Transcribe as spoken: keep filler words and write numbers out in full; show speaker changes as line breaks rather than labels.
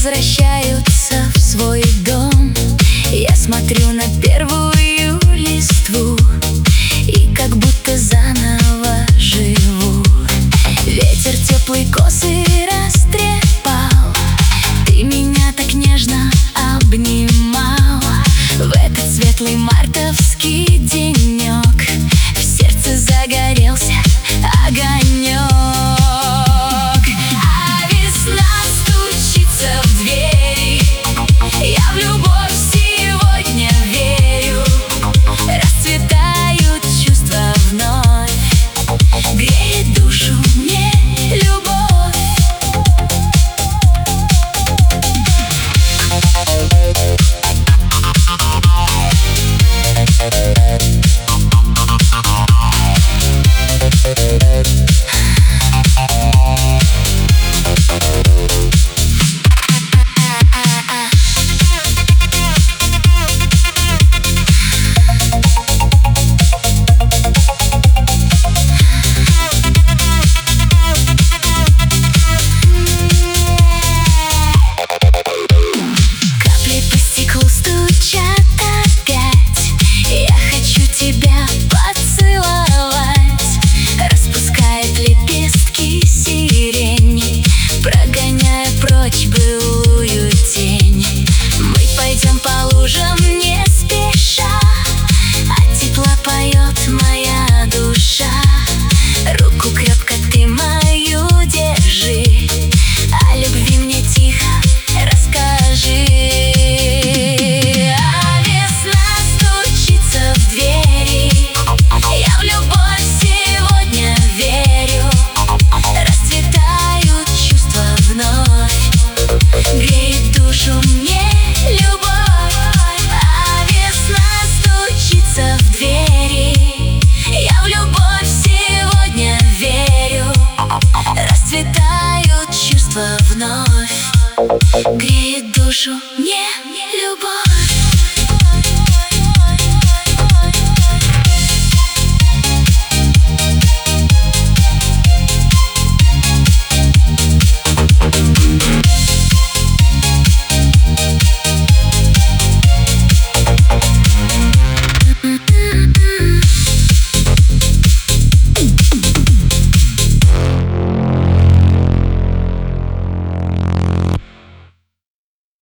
возвращаются в свой дом. Я смотрю на первую листву и как будто заново живу. Ветер теплый косы растрепал, ты меня так нежно обнимал. В этот светлый мартовский денек в сердце загорелся огонек. А весна стучится в двери, я в любовь сегодня верю. Расцветают чувства вновь, греет душу мне любовь. Расцветают чувства вновь, греет душу мне любовь.